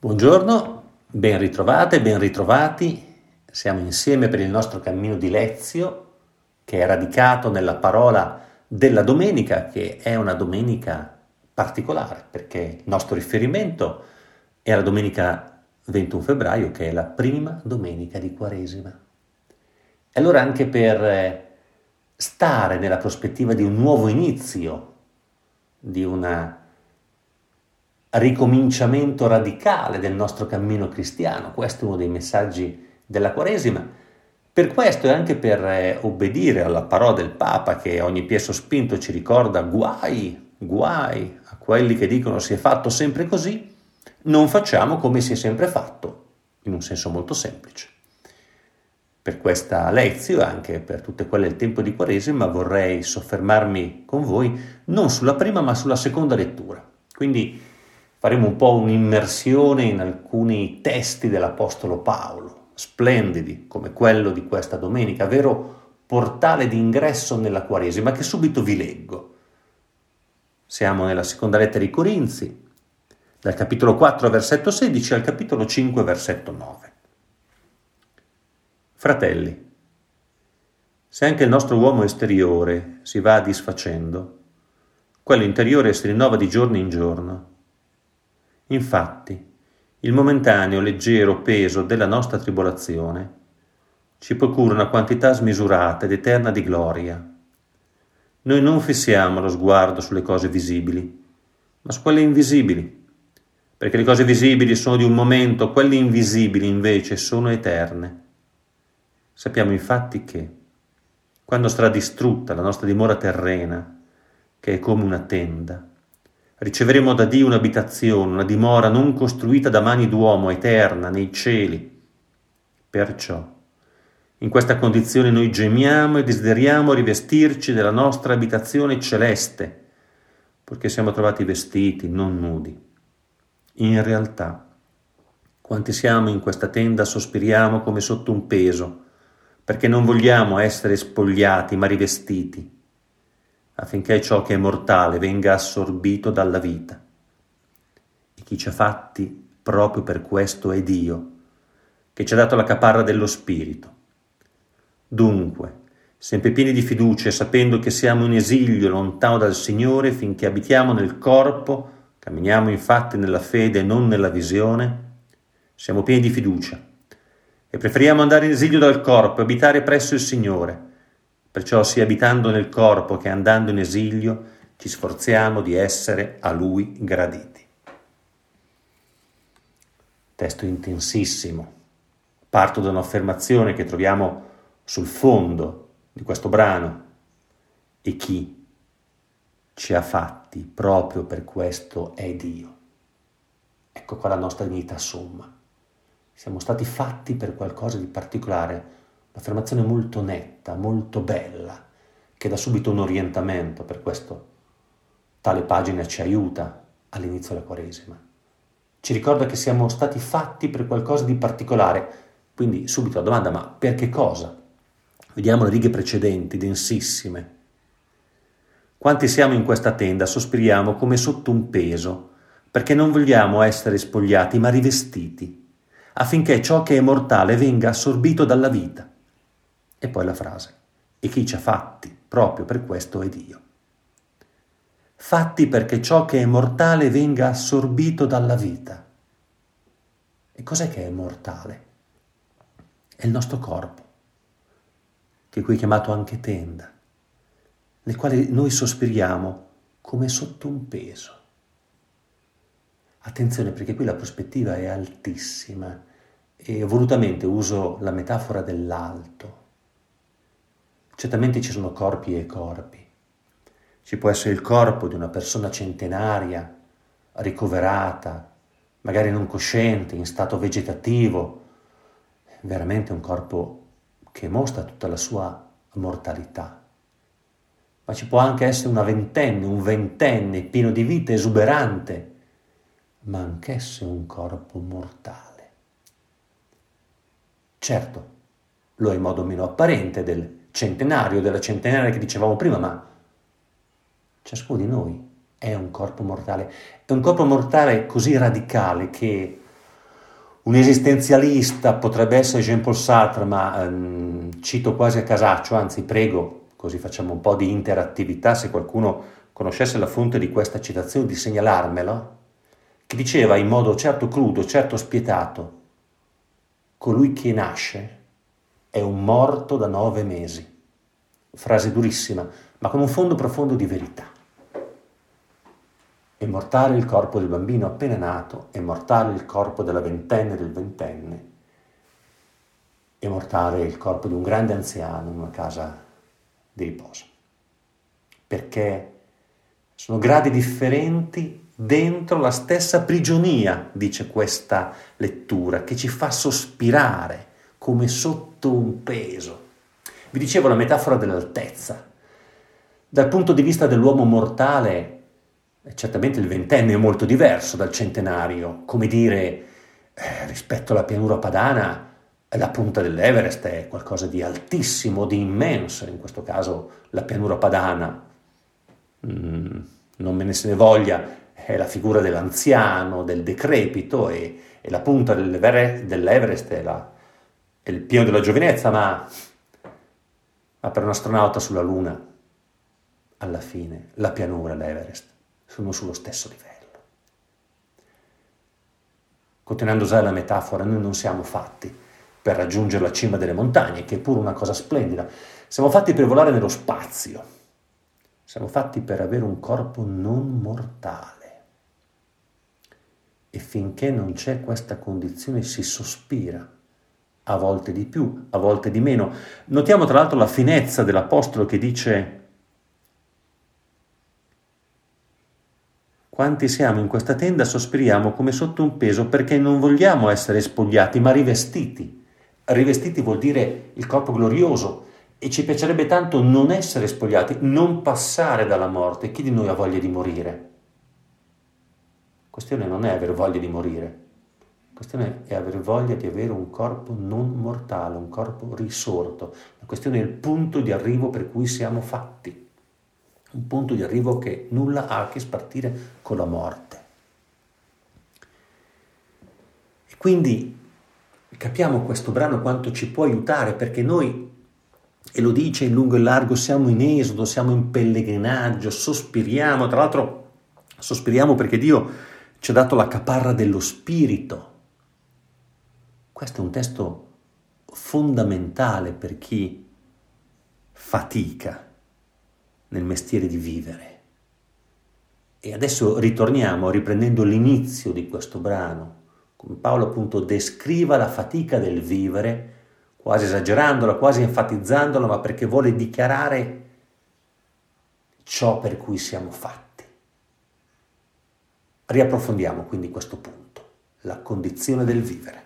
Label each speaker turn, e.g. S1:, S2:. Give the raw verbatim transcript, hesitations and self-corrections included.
S1: Buongiorno, ben ritrovate, ben ritrovati. Siamo insieme per il nostro cammino di Lezio, che è radicato nella parola della domenica, che è una domenica particolare, perché il nostro riferimento è la domenica ventuno febbraio, che è la prima domenica di Quaresima. E allora anche per stare nella prospettiva di un nuovo inizio, di una ricominciamento radicale del nostro cammino cristiano. Questo è uno dei messaggi della Quaresima. Per questo e anche per eh, obbedire alla parola del Papa, che a ogni piè sospinto ci ricorda guai, guai a quelli che dicono si è fatto sempre così, non facciamo come si è sempre fatto, in un senso molto semplice. Per questa lezione, anche per tutte quelle del tempo di Quaresima, vorrei soffermarmi con voi non sulla prima ma sulla seconda lettura. Quindi faremo un po' un'immersione in alcuni testi dell'Apostolo Paolo, splendidi come quello di questa domenica, vero portale di ingresso nella Quaresima, che subito vi leggo. Siamo nella seconda lettera ai Corinzi, dal capitolo quattro, versetto sedici, al capitolo cinque, versetto nove. Fratelli, se anche il nostro uomo esteriore si va disfacendo, quello interiore si rinnova di giorno in giorno. Infatti, il momentaneo leggero peso della nostra tribolazione ci procura una quantità smisurata ed eterna di gloria. Noi non fissiamo lo sguardo sulle cose visibili, ma su quelle invisibili, perché le cose visibili sono di un momento, quelle invisibili invece sono eterne. Sappiamo infatti che, quando sarà distrutta la nostra dimora terrena, che è come una tenda, riceveremo da Dio un'abitazione, una dimora non costruita da mani d'uomo, eterna, nei cieli. Perciò, in questa condizione noi gemiamo e desideriamo rivestirci della nostra abitazione celeste, perché siamo trovati vestiti, non nudi. In realtà, quanti siamo in questa tenda sospiriamo come sotto un peso, perché non vogliamo essere spogliati, ma rivestiti, affinché ciò che è mortale venga assorbito dalla vita. E chi ci ha fatti proprio per questo è Dio, che ci ha dato la caparra dello Spirito. Dunque, sempre pieni di fiducia e sapendo che siamo in esilio lontano dal Signore finché abitiamo nel corpo, camminiamo infatti nella fede e non nella visione, siamo pieni di fiducia e preferiamo andare in esilio dal corpo e abitare presso il Signore. Perciò sia abitando nel corpo che andando in esilio ci sforziamo di essere a Lui graditi. Testo intensissimo. Parto da un'affermazione che troviamo sul fondo di questo brano. E chi ci ha fatti proprio per questo è Dio. Ecco qua la nostra dignità somma. Siamo stati fatti per qualcosa di particolare. Un'affermazione molto netta, molto bella, che dà subito un orientamento. Per questo tale pagina ci aiuta all'inizio della Quaresima. Ci ricorda che siamo stati fatti per qualcosa di particolare. Quindi subito la domanda, ma per che cosa? Vediamo le righe precedenti, densissime. Quanti siamo in questa tenda sospiriamo come sotto un peso, perché non vogliamo essere spogliati ma rivestiti, affinché ciò che è mortale venga assorbito dalla vita. E poi la frase, e chi ci ha fatti proprio per questo è Dio. Fatti perché ciò che è mortale venga assorbito dalla vita. E cos'è che è mortale? È il nostro corpo, che qui è chiamato anche tenda, nel quale noi sospiriamo come sotto un peso. Attenzione, perché qui la prospettiva è altissima e volutamente uso la metafora dell'alto. Certamente ci sono corpi e corpi. Ci può essere il corpo di una persona centenaria, ricoverata, magari non cosciente, in stato vegetativo, veramente un corpo che mostra tutta la sua mortalità. Ma ci può anche essere una ventenne, un ventenne pieno di vita, esuberante, ma anch'esso un corpo mortale. Certo, lo è in modo meno apparente del centenario, della centenaria che dicevamo prima, ma ciascuno di noi è un corpo mortale. È un corpo mortale così radicale che Un esistenzialista potrebbe essere Jean-Paul Sartre, ma ehm, cito quasi a casaccio, anzi prego, così facciamo un po' di interattività, se qualcuno conoscesse la fonte di questa citazione, di segnalarmelo, che diceva in modo certo crudo, certo spietato: colui che nasce è un morto da nove mesi. Frase durissima, ma con un fondo profondo di verità. È mortale il corpo del bambino appena nato, è mortale il corpo della ventenne e del ventenne, è mortale il corpo di un grande anziano in una casa di riposo. Perché sono gradi differenti dentro la stessa prigionia, dice questa lettura, che ci fa sospirare come sotto un peso. Vi dicevo la metafora dell'altezza. Dal punto di vista dell'uomo mortale, certamente il ventenne è molto diverso dal centenario. Come dire, eh, rispetto alla pianura padana, la punta dell'Everest è qualcosa di altissimo, di immenso. In questo caso la pianura padana, mm, non me ne se ne voglia, è la figura dell'anziano, del decrepito, e, e la punta dell'Everest è, la, è il pieno della giovinezza, ma, ma per un astronauta sulla Luna, alla fine, la pianura e l'Everest sono sullo stesso livello. Continuando a usare la metafora, noi non siamo fatti per raggiungere la cima delle montagne, che è pure una cosa splendida. Siamo fatti per volare nello spazio. Siamo fatti per avere un corpo non mortale. E finché non c'è questa condizione si sospira, a volte di più, a volte di meno. Notiamo tra l'altro la finezza dell'Apostolo che dice: quanti siamo in questa tenda sospiriamo come sotto un peso, perché non vogliamo essere spogliati, ma rivestiti. Rivestiti vuol dire il corpo glorioso, e ci piacerebbe tanto non essere spogliati, non passare dalla morte. Chi di noi ha voglia di morire? La questione non è aver voglia di morire, la questione è aver voglia di avere un corpo non mortale, un corpo risorto. La questione è il punto di arrivo per cui siamo fatti. Un punto di arrivo che nulla ha a che spartire con la morte. E quindi capiamo questo brano quanto ci può aiutare, perché noi, e lo dice in lungo e largo, siamo in esodo, siamo in pellegrinaggio, sospiriamo, tra l'altro sospiriamo perché Dio ci ha dato la caparra dello spirito. Questo è un testo fondamentale per chi fatica nel mestiere di vivere. E adesso ritorniamo riprendendo l'inizio di questo brano, come Paolo appunto descriva la fatica del vivere, quasi esagerandola, quasi enfatizzandola, ma perché vuole dichiarare ciò per cui siamo fatti. Riapprofondiamo quindi questo punto, la condizione del vivere.